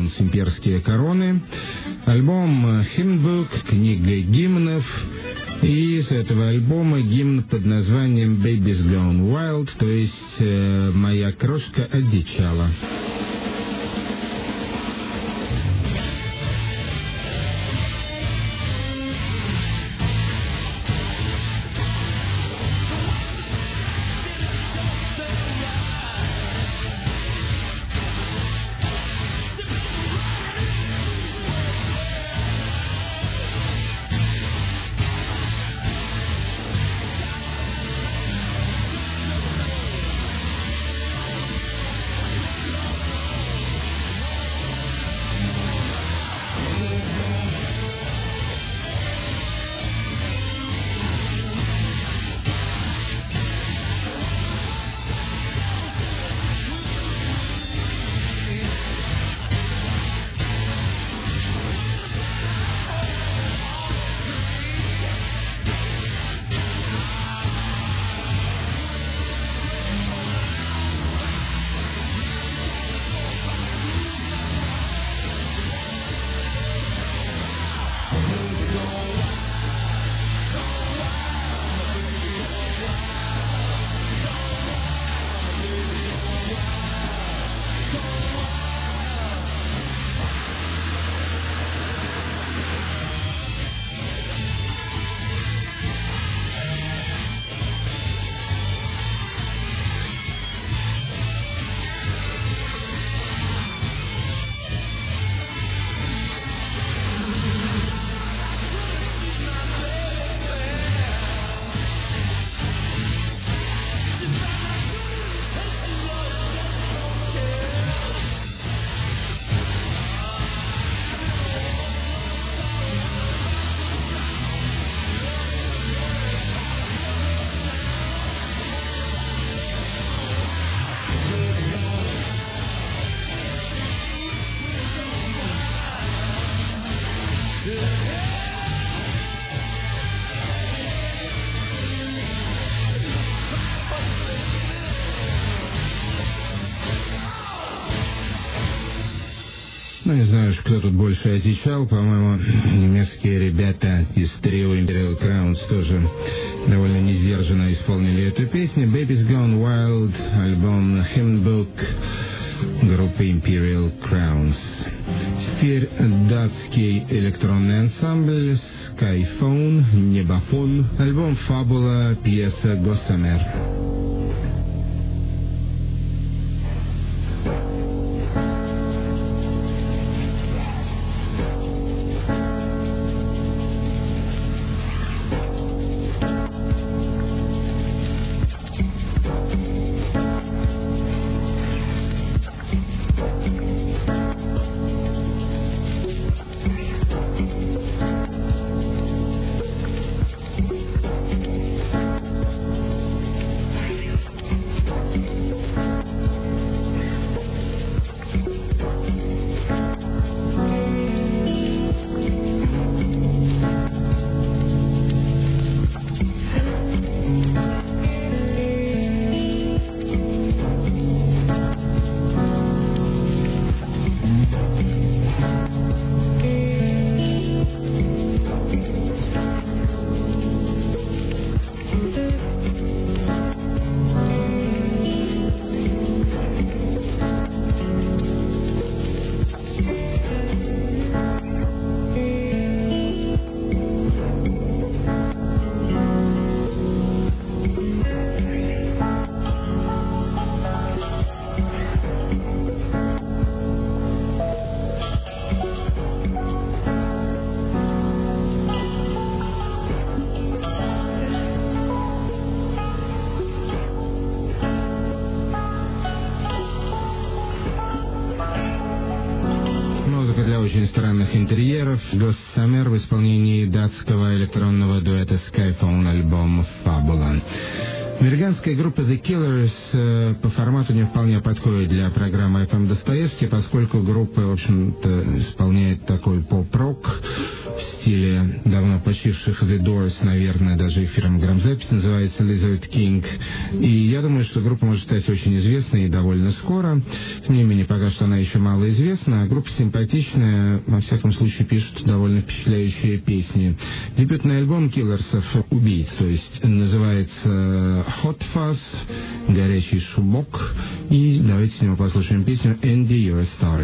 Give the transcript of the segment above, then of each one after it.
Stones «Имперские короны», альбом «Hymnbook», книга гимнов, и с этого альбома гимн под названием «Baby's Gone Wild», то есть «Моя крошка одичала». Ну, не знаю, кто тут больше отвечал. По-моему, немецкие ребята из трио Imperial Crowns тоже довольно несдержанно исполнили эту песню. Baby's Gone Wild, альбом Hymnbook группы Imperial Crowns. Теперь датский электронный ансамбль Skyphone, Небофон, альбом «Фабула», пьеса «Госсамер». Очень странных интерьеров. Госсамер в исполнении датского электронного дуэта Skyphone, альбом «Фабула». Американская группа The Killers по формату не вполне подходит для программы FM Достоевский, поскольку группа, в общем-то, исполняет такой поп-рок, в стиле давно почивших The Doors, наверное, даже их фирма грамзапись называется Lizard King. И я думаю, что группа может стать очень известной и довольно скоро. Тем не менее, пока что она еще мало известна. Группа симпатичная, во всяком случае пишут довольно впечатляющие песни. Дебютный альбом Killers убийц, то есть называется Hot Fuzz, горячий шумок. И давайте с него послушаем песню Andy, You're a Star.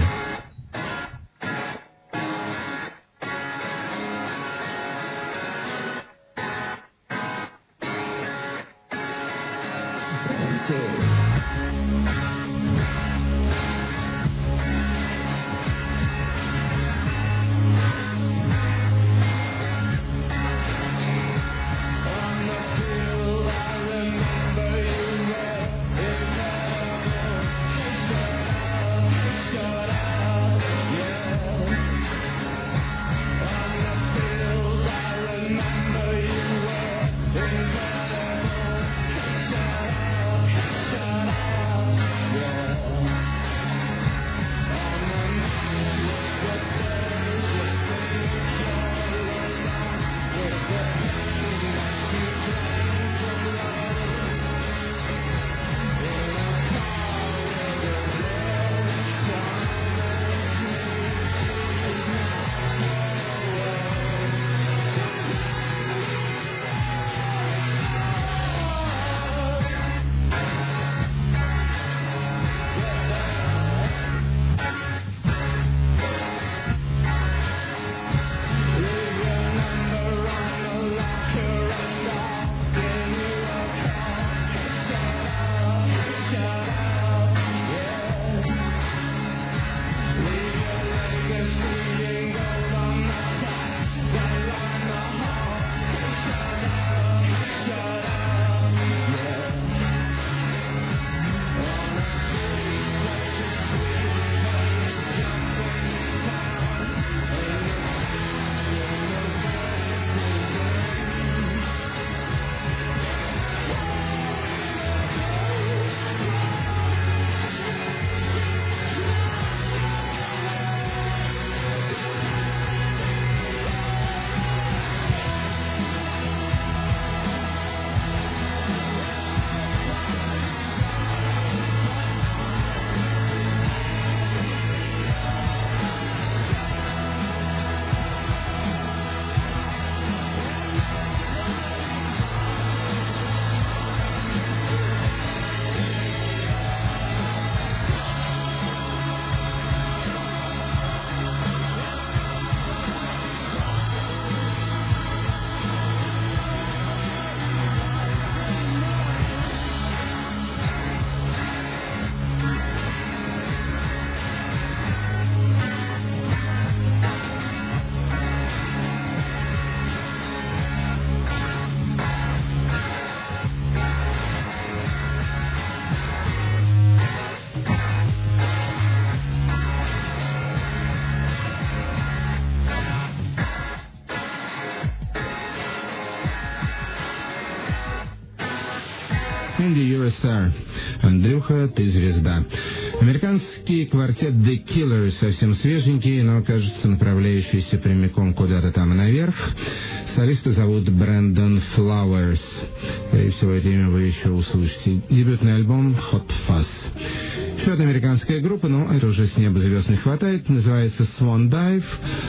Andy, You're a Star. Андрюха, ты звезда. Американский квартет The Killers, совсем свеженький, но, кажется, направляющийся прямиком куда-то там наверх. Солиста зовут Брэндон Флауэрс. Скорее всего, это имя вы еще услышите. Дебютный альбом Hot Fuzz. Еще одна американская группа, но это уже с неба звезд не хватает, называется Swan Dive,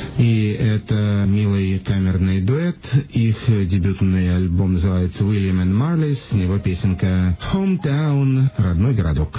и это милый камерный дуэт. Их дебютный альбом называется William and Marley, с него песенка Hometown, родной городок.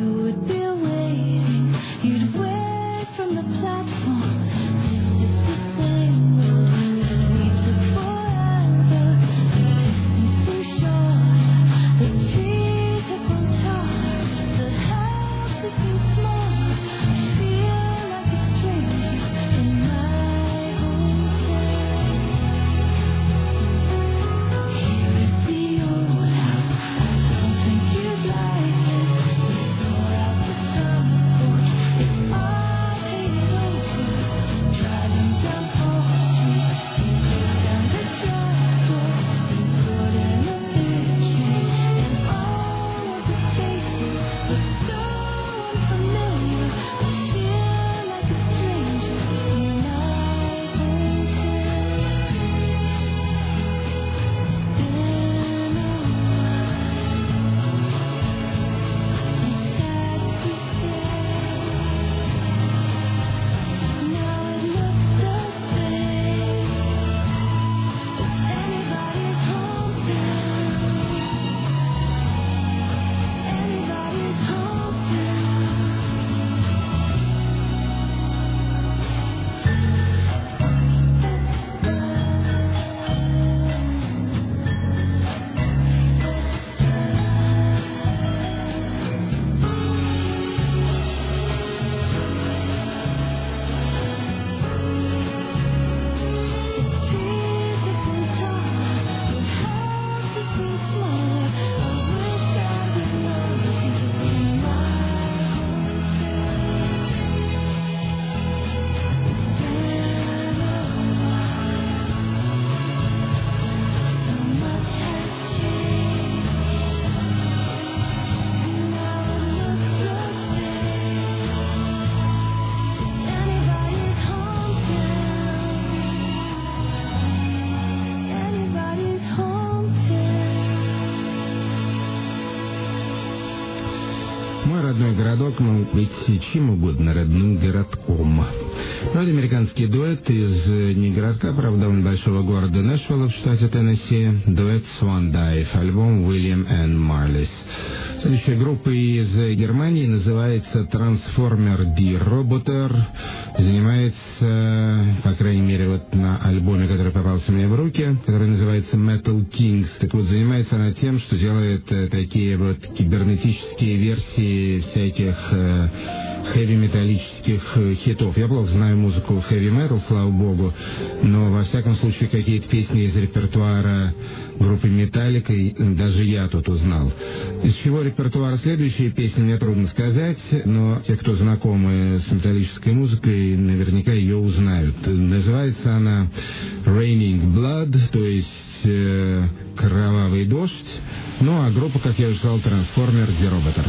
You'd wait from the platform. This is the городок мог быть чем угодно родным городком. Но это американский дуэт из не городка, правда, довольно большого города Нэшвилла в штате Теннесси. Дуэт Swan Dive, альбом William and Marlis. Следующая группа из Германии называется Transformer Die Roboter. Занимается, по крайней мере, вот на альбоме, который попался мне в руки, который называется Metal Kings. Так вот, занимается она тем, что делает такие вот кибернетические версии всяких хэви-металлических хитов. Я плохо знаю музыку хэви-метал, слава богу, но во всяком случае какие-то песни из репертуара группы Металлика даже я тут узнал. Из чего репертуара следующей песни, мне трудно сказать, но те, кто знакомы с металлической музыкой, наверняка ее узнают. Называется она Raining Blood, то есть кровавый дождь. Ну а группа, как я уже сказал, Transformer Die Roboter.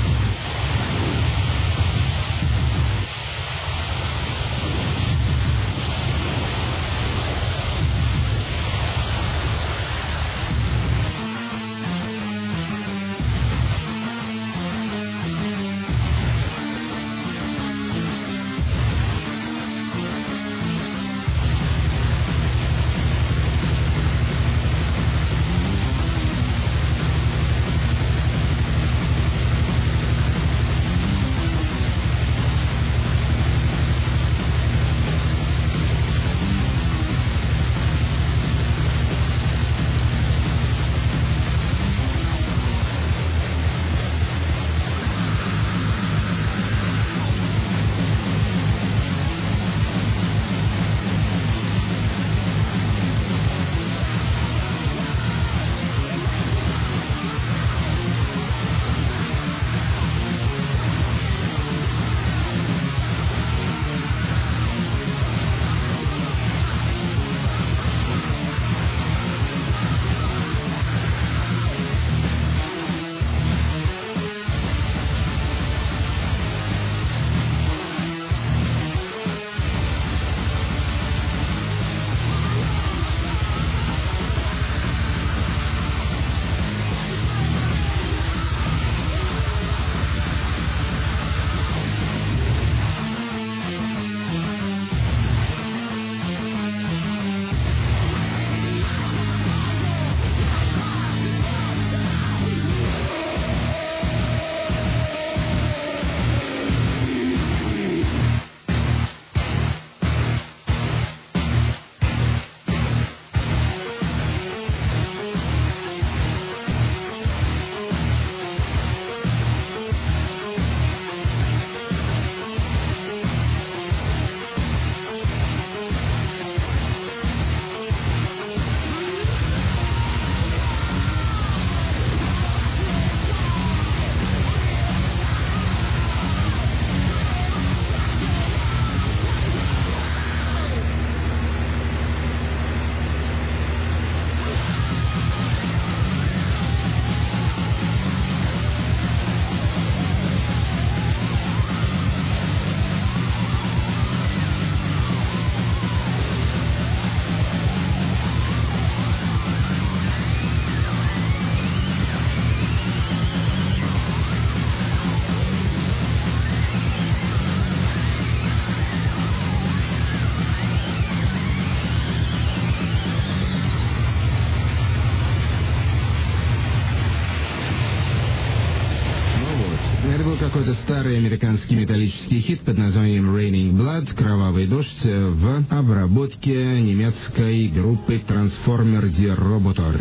Какой-то старый американский металлический хит под названием Raining Blood, кровавый дождь, в обработке немецкой группы Transformer Die Roboter.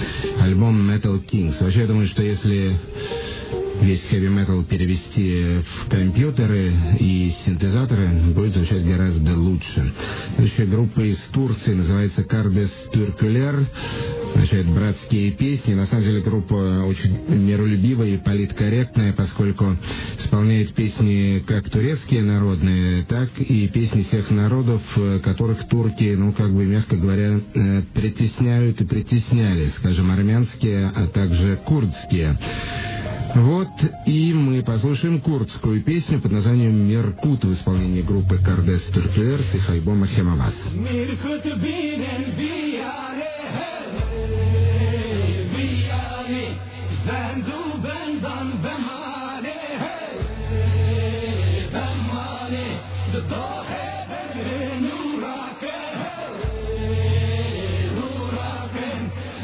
Альбом Metal Kings. Вообще, я думаю, что если весь хэви-метал перевести в компьютеры и синтезаторы, будет звучать гораздо лучше. Следующая группа из Турции называется Kardes Türküler, означает «братские песни». На самом деле группа очень миролюбивая и политкорректная, поскольку исполняет песни как турецкие народные, так и песни всех народов, которых турки, мягко говоря, притесняют и притесняли, скажем, армянские, а также курдские. Вот, и мы послушаем курдскую песню под названием «Меркут» в исполнении группы Kardes Türküler с их альбома «Хемавас».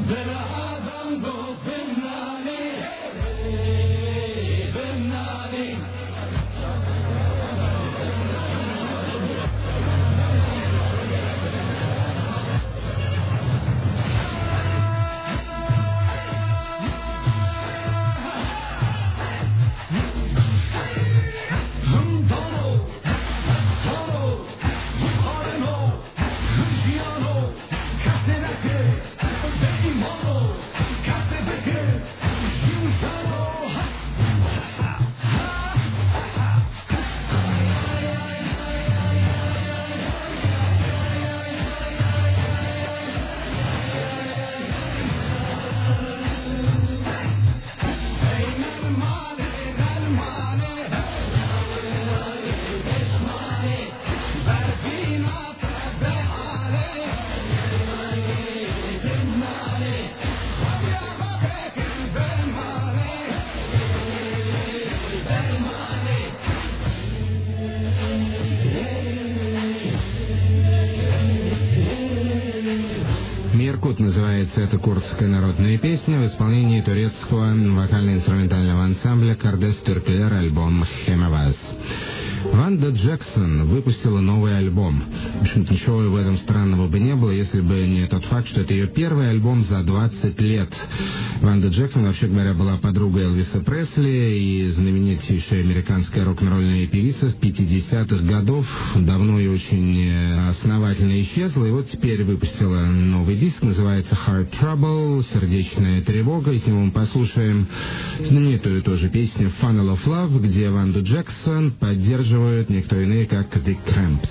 «Иркут» называется эта курдская народная песня в исполнении турецкого вокально-инструментального ансамбля «Кардес Türküler», альбом «Хемаваз». Ванда Джексон выпустила новый альбом. В общем-то, ничего в этом странного бы не было, если бы не тот факт, что это ее первый альбом за 20 лет. Ванда Джексон, вообще говоря, была подругой Элвиса Пресли и знаменитейшая американская рок-н-ролльная певица с 50-х годов. Давно и очень основательно исчезла, и вот теперь выпустила новый диск, называется «Heart Trouble», «Сердечная тревога», и с него мы послушаем знаменитую тоже песню «Funnel of Love», где Ванду Джексон поддерживает никто иные, как The Cramps.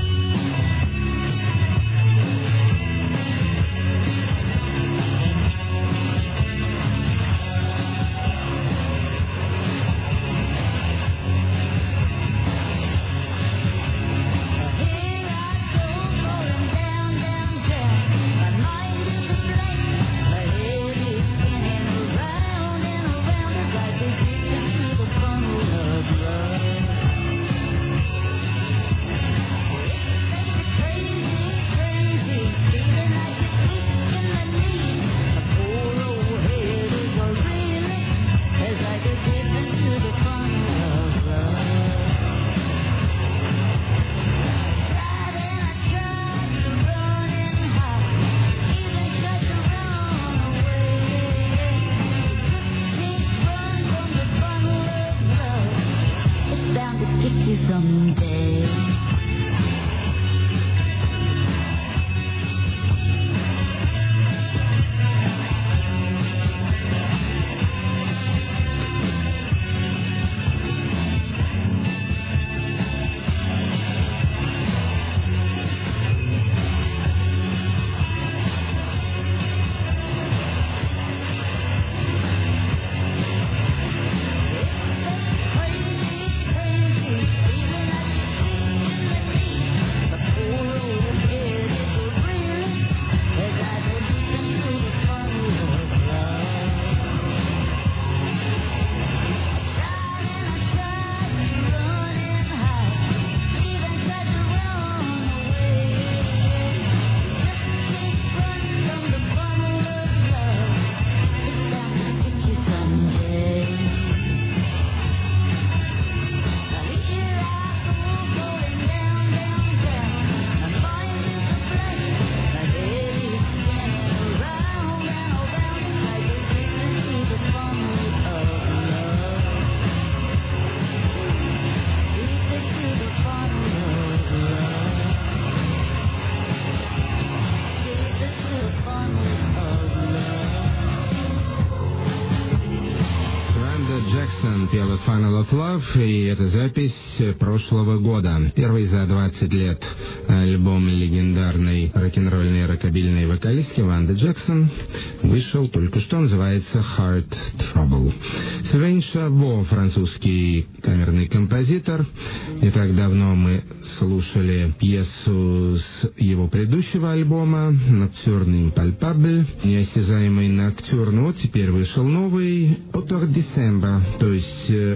Пела «Funnel of Love», и это запись прошлого года. Первый за 20 лет альбом легендарной рок-н-ролльной рокобильной вокалистки Ванды Джексон вышел только что, называется «Heart Trouble». Сильвейн Шабо, французский камерный композитор. Не так давно мы слушали пьесу с его предыдущего альбома «Ноктюрн Impalpable», неосязаемый «Ноктюрн». Вот теперь вышел новый «Auteur Décembre», то есть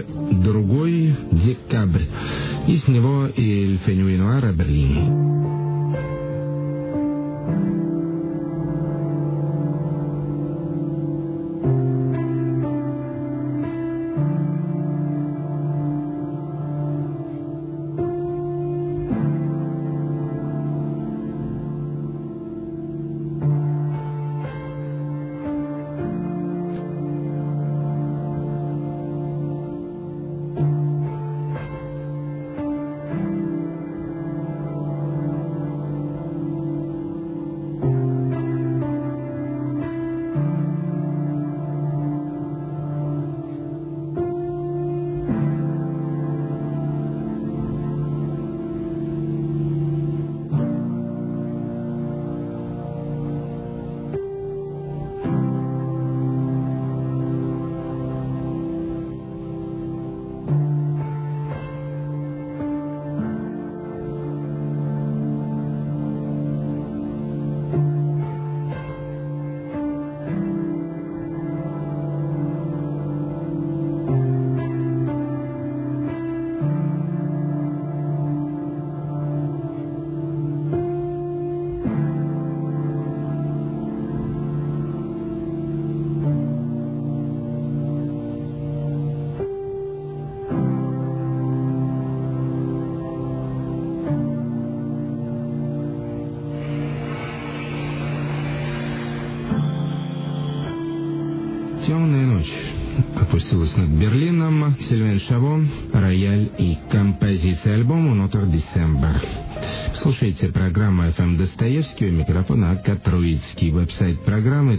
другой декабрь. И с него «Il fait nuit noire à Berlin». Темная ночь опустилась над Берлином. Сильвен Шаво, рояль и композиция альбома «Нотр Десембр». Слушайте программу FM Достоевский, у микрофона Акка Троицкий. Веб-сайт программы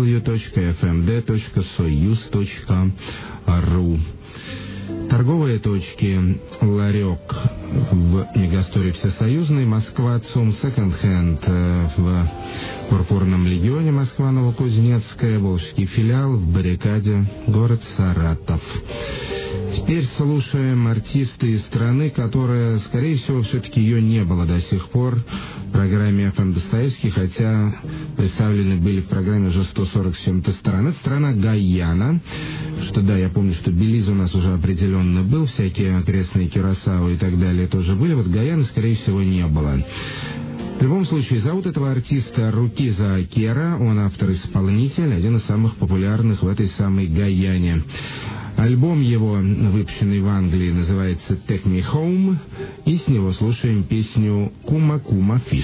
www.fmd.soyuz.ru. Торговые точки «Ларек» в мегасторе «Всесоюзный», Москва, ЦУМ, секонд-хенд в Пурпурном легионе, Москва, Новокузнецкая, Волжский филиал в Баррикаде, город Саратов. Теперь слушаем артиста из страны, которая, скорее всего, все-таки ее не было до сих пор в программе FM Достоевский, хотя представлены были в программе уже 140 с чем-то стран. Это страна Гайана. Что да, я помню, что Белиз у нас уже определенно был, всякие окрестные Кюрасао и так далее тоже были. Вот Гайаны, скорее всего, не было. В любом случае, зовут этого артиста Рукиза Акера. Он автор-исполнитель, один из самых популярных в этой самой Гайане. Альбом его, выпущенный в Англии, называется «Take Me Home», и с него слушаем песню «Кума Кума Фиш».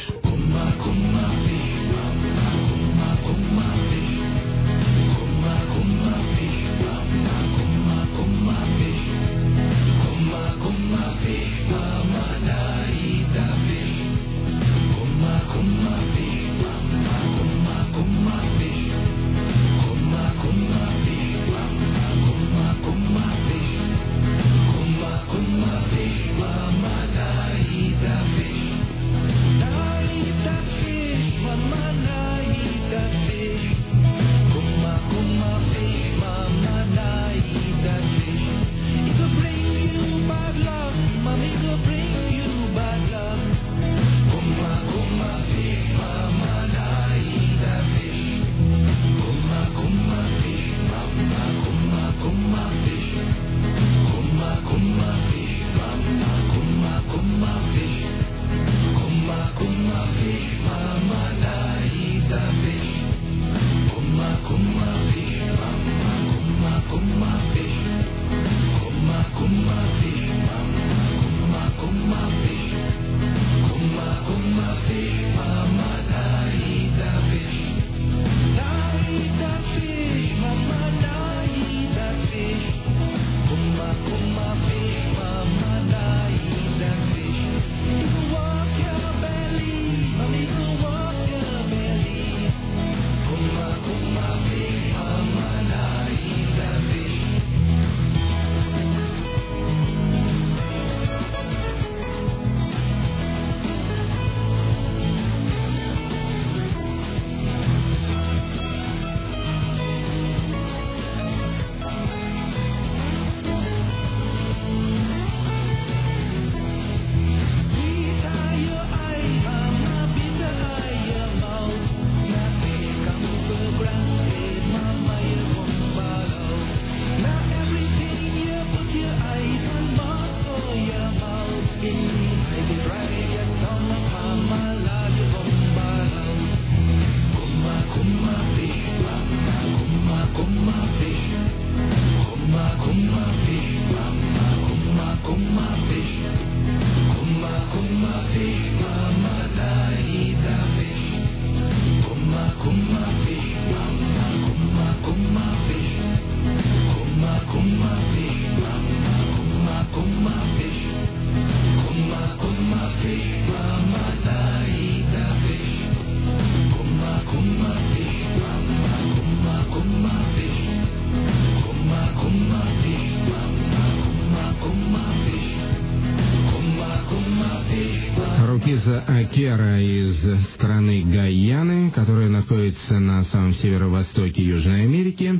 Рукиза Акера из страны Гайаны, которая находится на самом северо-востоке Южной Америки.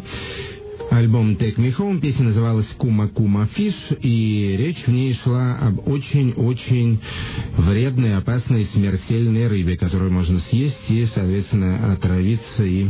Альбом «Take Me Home», песня называлась «Кума Кума Фиш», и речь в ней шла об очень-очень вредной, опасной, смертельной рыбе, которую можно съесть и, соответственно, отравиться и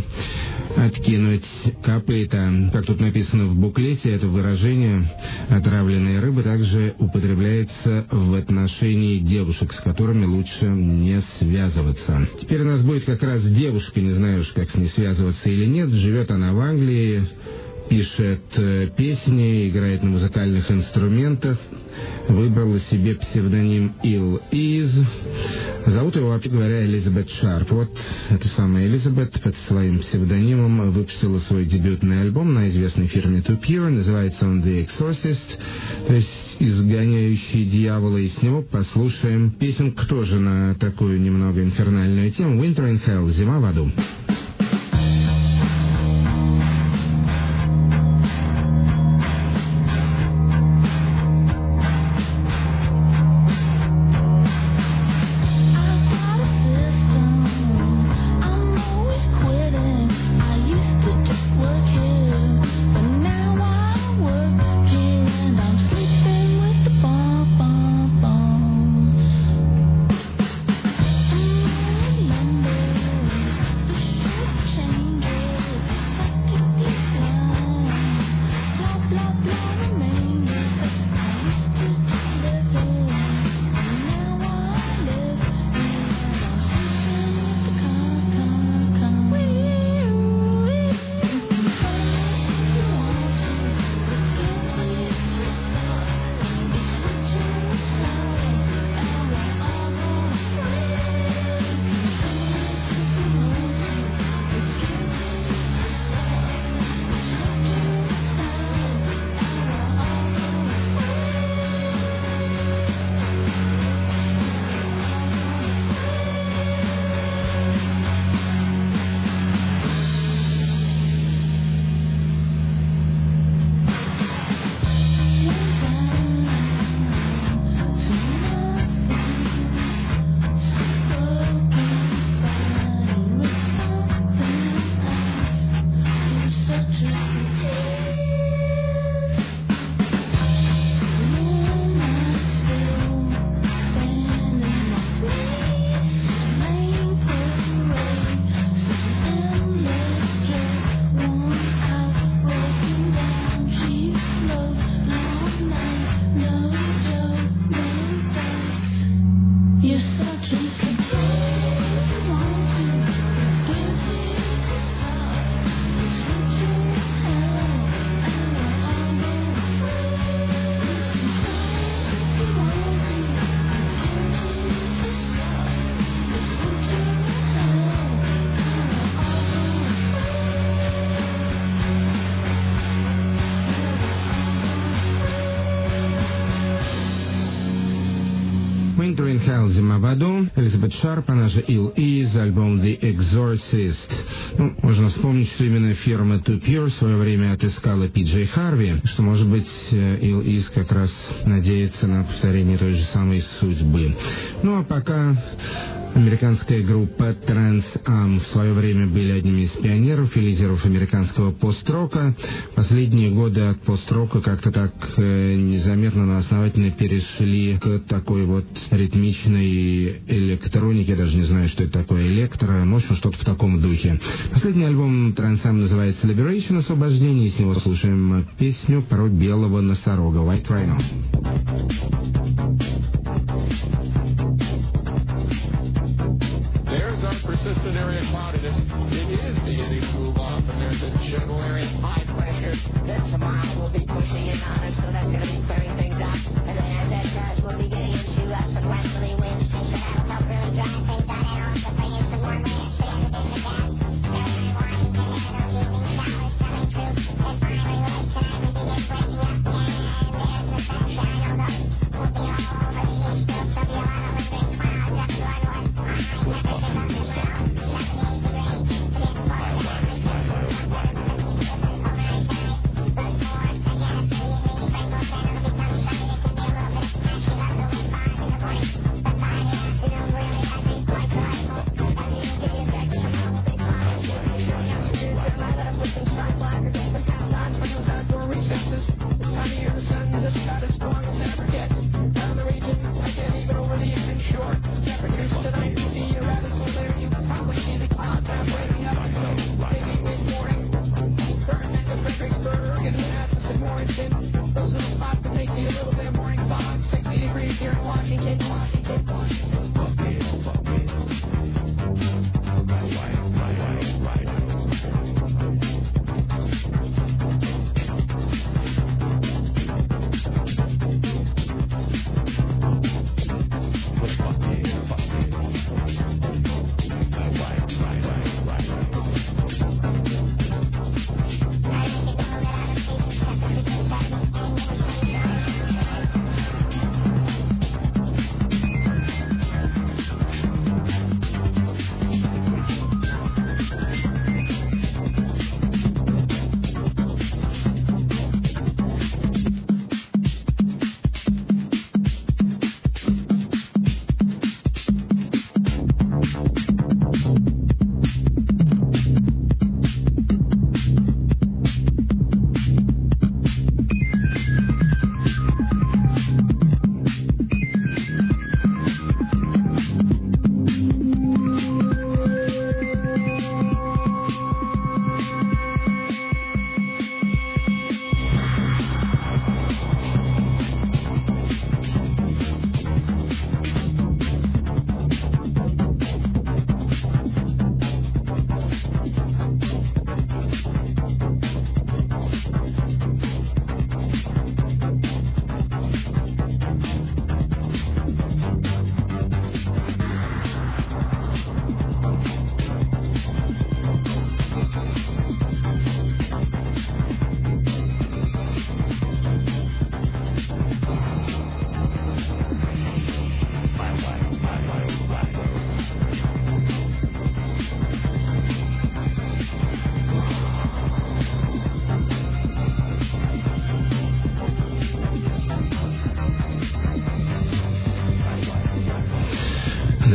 откинуть копыта. Как тут написано в буклете, это выражение «отравленная рыба» также употребляется в отношении девушек, с которыми лучше не связываться. Теперь у нас будет как раз девушка, не знаю уж, как с ней связываться или нет. Живет она в Англии. пишет песни, играет на музыкальных инструментах. Выбрала себе псевдоним Ill Is. Зовут его, вообще говоря, Элизабет Шарп. Вот эта самая Элизабет под своим псевдонимом выпустила свой дебютный альбом на известной фирме Too Pure. Называется он The Exorcist, то есть изгоняющий дьявола. И с него послушаем песенку тоже на такую немного инфернальную тему. Winter in Hell, зима в аду. Winter in Hell, зима в аду. Элизабет Шарп, она же Ill Is, альбом The Exorcist. Можно вспомнить, что именно фирма Too Pure в свое время отыскала Пи-Джей Харви, что, может быть, Ill Is как раз надеется на повторение той же самой судьбы. Ну, а пока американская группа Trans Am в свое время были одними из пионеров и лидеров американского пост-рока. Последние годы от пост-рока как-то так незаметно, но основательно перешли к такой вот ритмичной электронике. Я даже не знаю, что это такое электро, может, что-то в таком духе. Последний альбом Trans Am называется Liberation, освобождение, и с него слушаем песню про белого носорога, White Rhino. Persistent area cloudiness. It is beginning to move off, and there's a general area of high pressure that tomorrow will be pushing in on us, so that's going to be clearing things up. And then as that does, we'll be getting into some westerly winds, so that'll help really dry things out and also bring in some warm air, staying in the gas. Every morning, we have those evening showers coming through, and finally, last time we begin breaking up, and there's the sunshine, although we'll be all over the east coast of the Atlantic, big clouds up to our north, behind everything on the ground.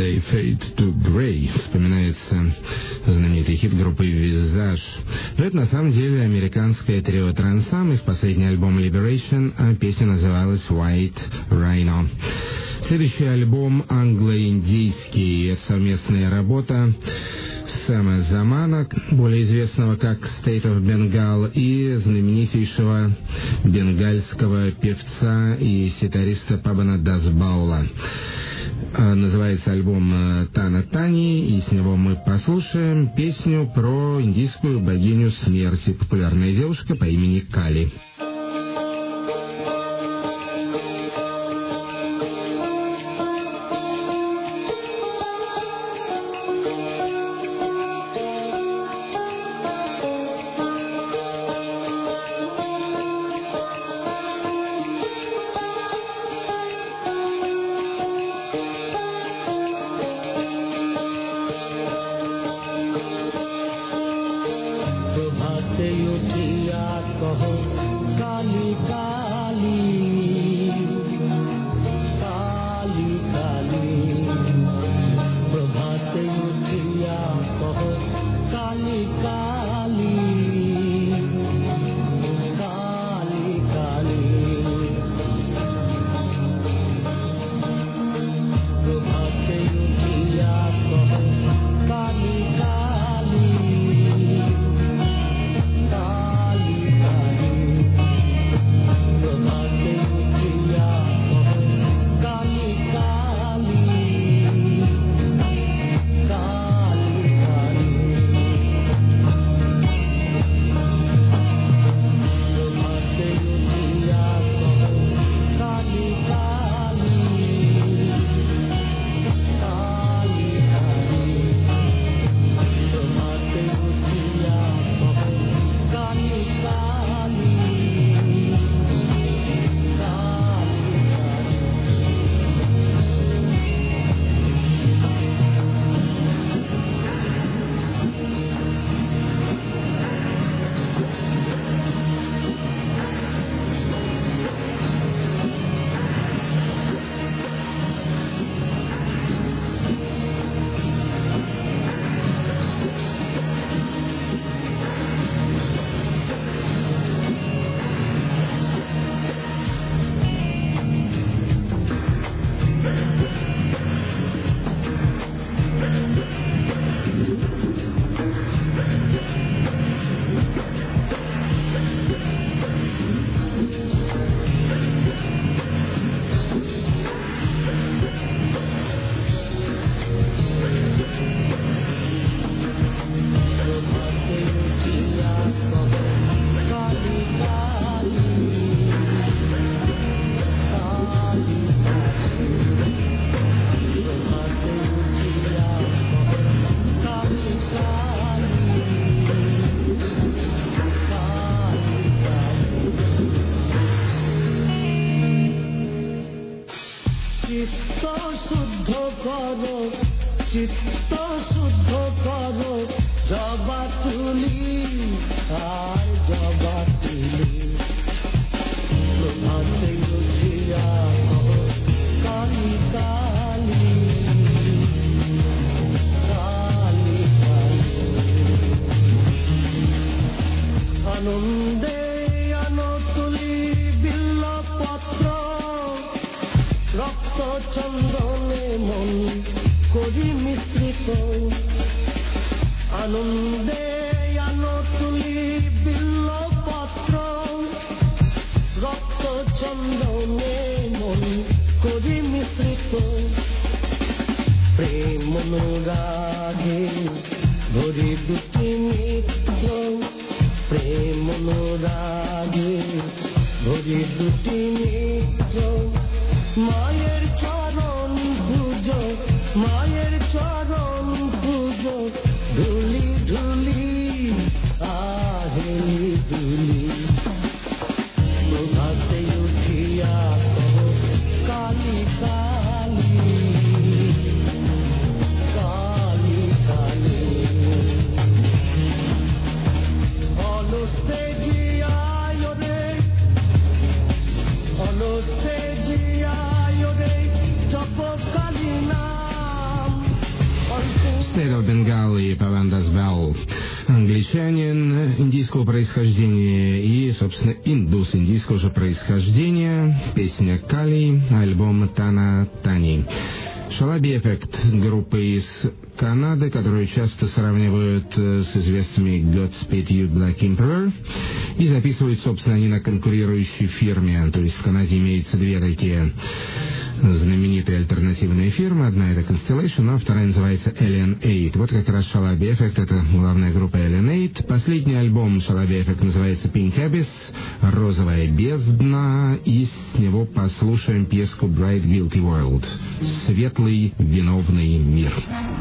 Play Fade to Grey. Вспоминается знаменитый хит группы «Визаж». Но это на самом деле американское трио Трансам. Их последний альбом «Liberation», а песня называлась «White Rhino». Следующий альбом англо-индийский. Это совместная работа Сэма Замана, более известного как State of Bengal, и знаменитейшего бенгальского певца и ситариста Пабана Дасбаула. Называется альбом «Тана Тани», и с него мы послушаем песню про индийскую богиню смерти, популярная девушка по имени Кали. Alo, Pavandas Bell. Англичанин индийского происхождения и, собственно, индус индийского же происхождения. Песня «Кали», альбом «Тана Тани». Шалаби Эффект, группа из Канады, которую часто сравнивают с известными Godspeed You Black Emperor, и записывают, собственно, они на конкурирующей фирме. То есть в Канаде имеется две такие знаменитые альтернативные фирмы. Одна это Constellation, а вторая называется Alien 8. Вот как раз Шалаби Эффект, это главная группа Alien 8. Последний альбом Шалаби Эффект называется Pink Abyss, «Розовая бездна», и с него послушаем песку Bright Guilty World, «Светлый виновный мир».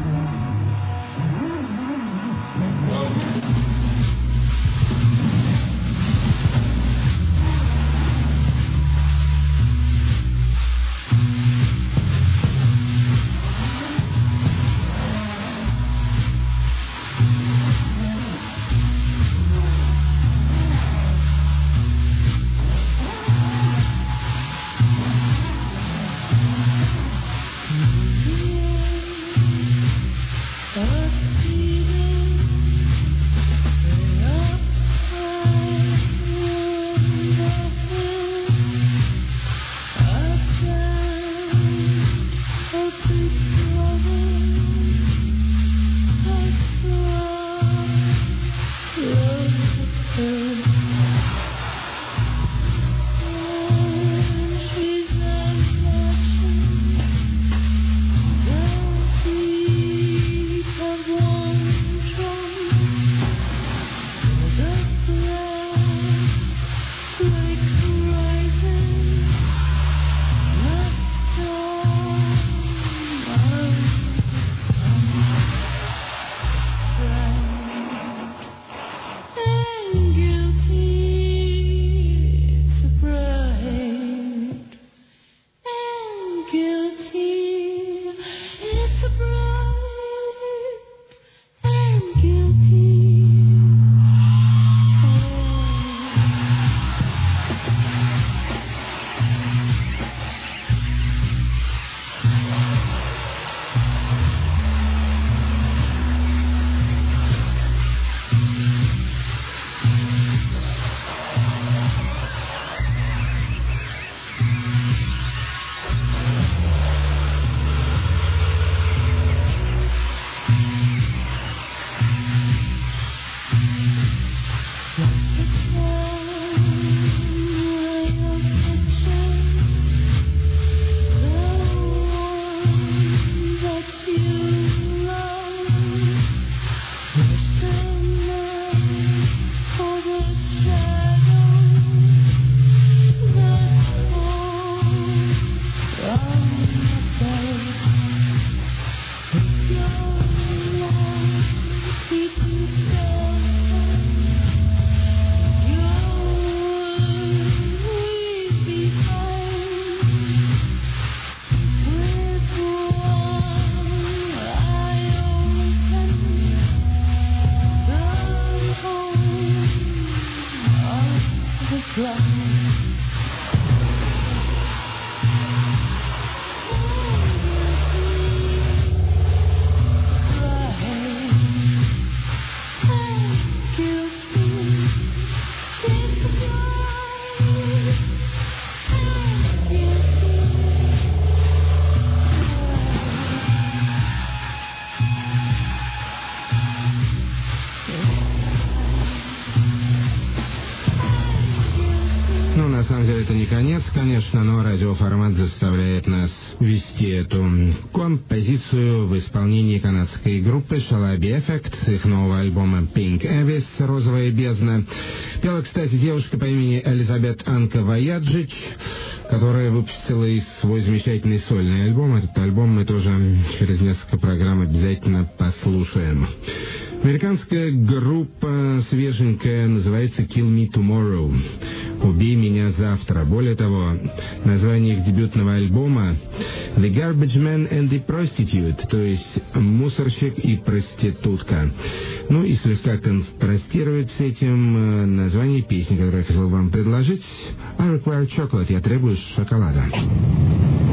Это не конец, конечно, но радиоформат заставляет нас вести эту композицию в исполнении канадской группы Shalabi Effect с их нового альбома Pink Abyss, «Розовая бездна». Пела, кстати, девушка по имени Элизабет Анка Вояджич, которая выпустила и свой замечательный сольный альбом. Этот альбом мы тоже через несколько программ обязательно послушаем. Американская группа свеженькая, называется Kill Me Tomorrow, «Убей меня завтра». Более того, название их дебютного альбома The Garbage Man and the Prostitute, то есть «Мусорщик и проститутка». Ну и слегка контрастирует с этим название песни, которую я хотел вам предложить. I Require Chocolate, я требую шоколада.